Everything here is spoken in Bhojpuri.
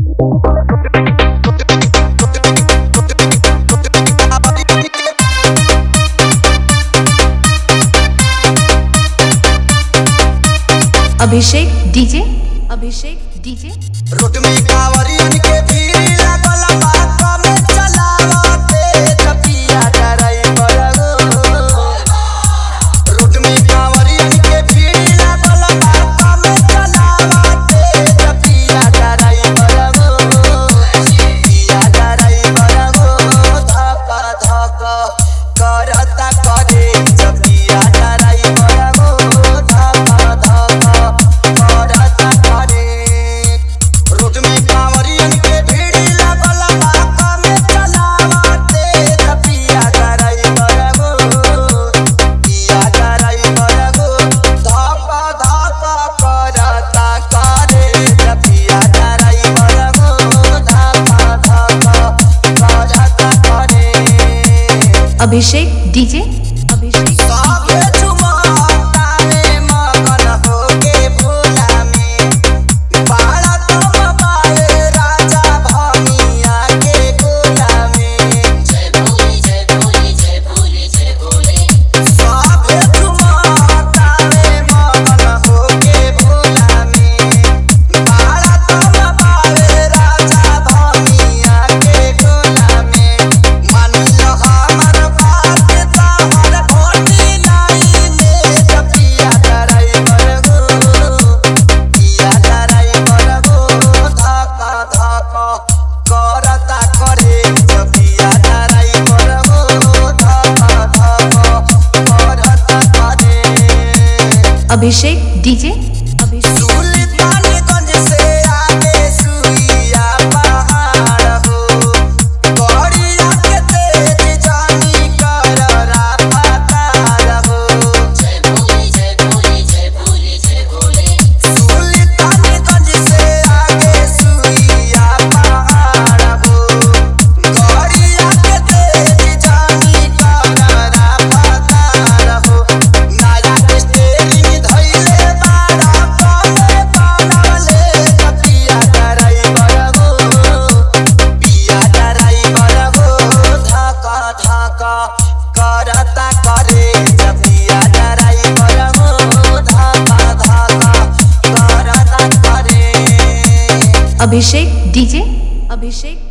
Abhishek DJ, Abhishek DJ. Road में कांवरियन के भीड़ लागल बात में चलावते जपिया ड्राइवर हो। रोड में कांवरियन के भीड़ लागल बात में चलावते जपिया ड्राइवर हो। पिया ड्राइवर हो धक धक करता करे जपिया ड्राइवर हो धक धक करता करे। रोड में कांवरियन के भीड़ लागल बात में चलावते जपिया ड्राइवर हो। पिया ड्राइवर हो धक धक करता करे जपिया ड्राइवर हो धक धक करता करे। अभिषेक डीजे, अभिषेक। सागे झुमता में मगन होके भोला में बाड़ा तुम बाए राजा भनिया के गोला में। जय भोले जय भोले जय भोले जय भोले। सागे झुमता में मगन होके भोला में बाड़ा तुम बाए राजा भनिया के गोला में। मान लो हमर बात तोहर खोटी नहीं में जपिया ड्राइवर हो। पिया ड्राइवर हो धक धक करता करे जपिया ड्राइवर हो धक धक करता करे। अभिषेक डीजे, अभिषेक। सुल्तानगंज से आगे सुइया पहाड़ हो। गड़िया के तेज जानी कररा पतार हो। जय भोले जय भोले जय भोले जय भोले। सुल्तानगंज से आगे सुइया पहाड़ हो। गड़िया के तेज जानी कररा पतार हो। नया स्टेरिंग धइले बाड़ा कमे बनले जपिया ड्राइवर हो। पिया ड्राइवर हो धक धक करता करे जपिया ड्राइवर हो धक धक करता करे। अभिषेक डीजे, अभिषेक।